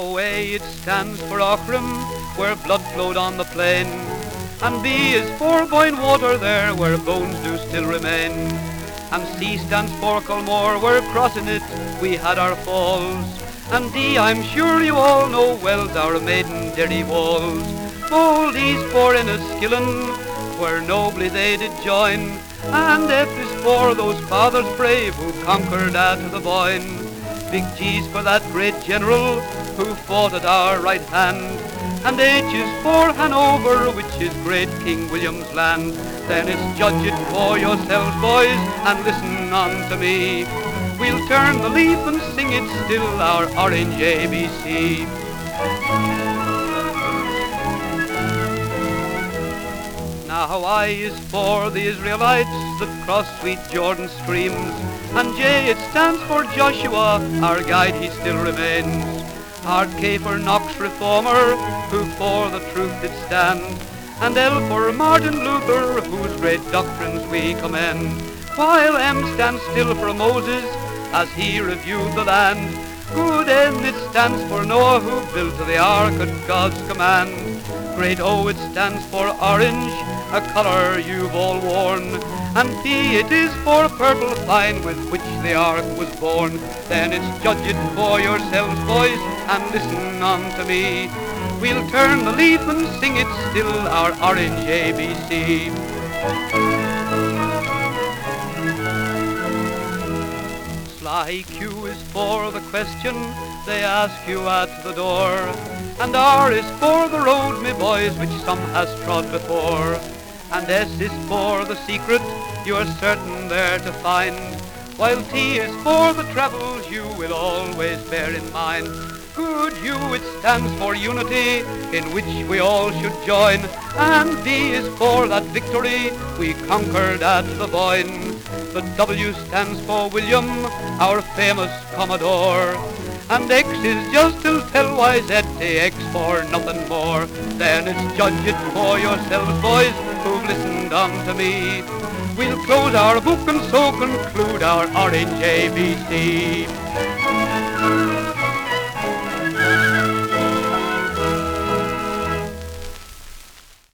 Now A, it stands for Aughrim, where blood flowed on the plain, and B is for Boyne Water there, where bones do still remain. And C stands for Culmore, where crossing it we had our falls. And D, I'm sure you all know well's our maiden Derry walls. Old E's for Enniskillen, where nobly they did join, and F is for those fathers brave who conquered at the Boyne. Big G's for that great general who fought at our right hand, and H is for Hanover, which is great King William's land. Then it's judge it for yourselves, boys, and listen unto me. We'll turn the leaf and sing it still, our Orange ABC. Now I is for the Israelites that cross sweet Jordan streams, and J, it stands for Joshua, our guide he still remains. Hard K for Knox Reformer, who for the truth did stand, and L for Martin Luther, whose great doctrines we commend. While M stands still for Moses, as he reviewed the land. Good N, it stands for Noah, who built the ark at God's command. Great O, it stands for orange, a colour you've all worn. And P, it is for purple fine, with which the ark was born. Then it's judge it for yourselves, boys, and listen unto me. We'll turn the leaf and sing it still, our Orange ABC. Sly Q is for the question they ask you at the door, and R is for the road, me boys, which some has trod before. And S is for the secret you're certain there to find, while T is for the travels you will always bear in mind. Good U, it stands for unity, in which we all should join, and V is for that victory we conquered at the Boyne. The W stands for William, our famous Commodore, and X is just till Tellwise X for nothing more. Then it's judge it for yourselves, boys, who've listened unto me. We'll close our book and so conclude our Orange ABC.